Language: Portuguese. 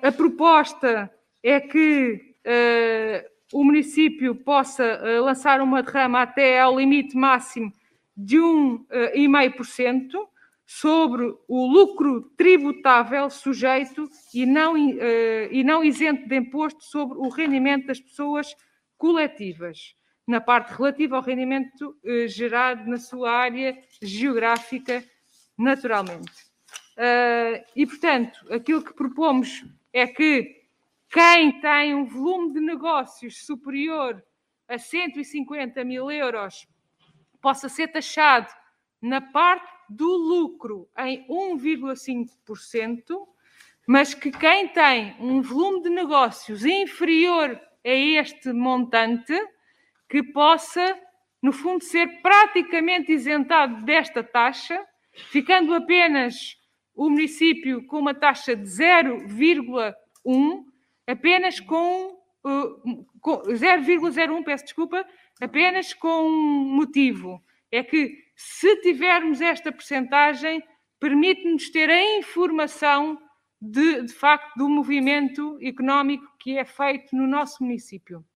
A proposta é que o município possa lançar uma derrama até ao limite máximo de 1,5% sobre o lucro tributável sujeito e não isento de imposto sobre o rendimento das pessoas coletivas, na parte relativa ao rendimento gerado na sua área geográfica, naturalmente. E, portanto, aquilo que propomos é que quem tem um volume de negócios superior a 150 mil euros possa ser taxado na parte do lucro em 1,5%, mas que quem tem um volume de negócios inferior a este montante, que possa, no fundo, ser praticamente isentado desta taxa, ficando apenas o município com uma taxa de 0,1, apenas com 0,01, peço desculpa, apenas com um motivo. É que, se tivermos esta percentagem, permite-nos ter a informação de facto, do movimento económico que é feito no nosso município.